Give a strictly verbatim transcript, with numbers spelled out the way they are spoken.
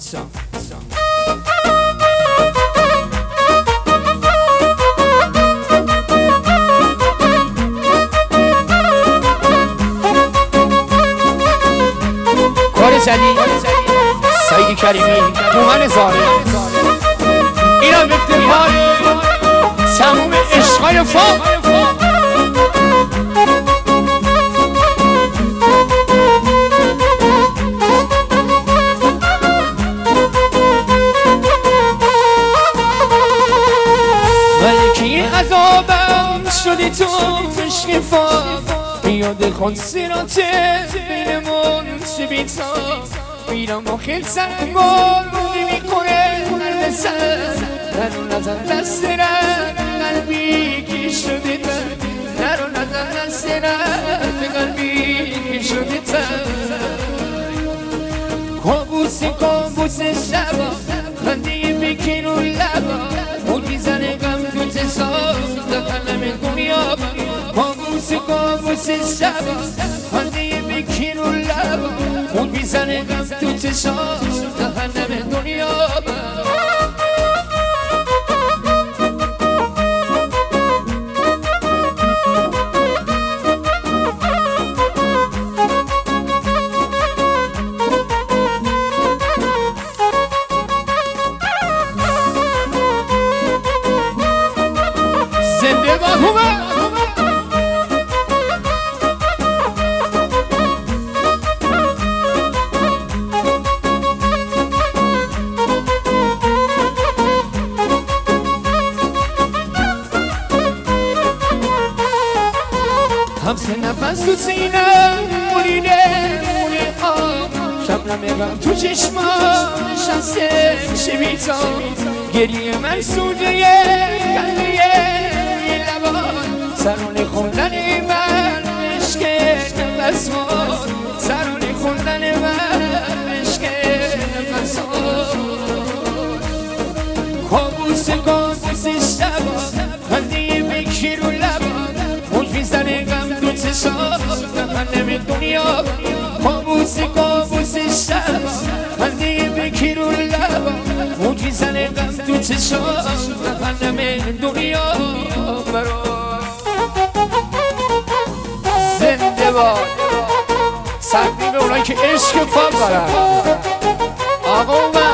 کار جدید سعید کریمی مومن زاره اینا به دلهای تموم عشقای فوق ملکی عذابم شدی تو عشق فاق یاد خود سیراته بینمون چه بیتا بیرم و خیل سرگار نمیکنه قلب سر نرو نزن دست رد قلبی که شده تر نرو نزن دست رد قلبی که شده تر کابوس کابوس شبا خنده بکن و لبا موج میزنه غم تو چشام دقلم دنیا کابوس کابوس شبا خنده بکن و لبا موج میزنه غم تو چشام دقلم دنیا همسه نفس تو سینم مولیده مولی آم شب نمیغم تو چشمام نشسته میشه بیتام گریه من سوده قلبه یه لبان سرون خوندن من عشق نفسان سرون خوندن من عشق نفسان کابوس کابوس شبا خنده بکی رو لبان موج میزنه غم تو چشام دقلم دنیا کابوس کابوس شبا خنده بکی رو لبان موج میزنه غم تو چشام دقلم دنیا برای زنده باد تقدیم اونایی که عشق فام دارن آقا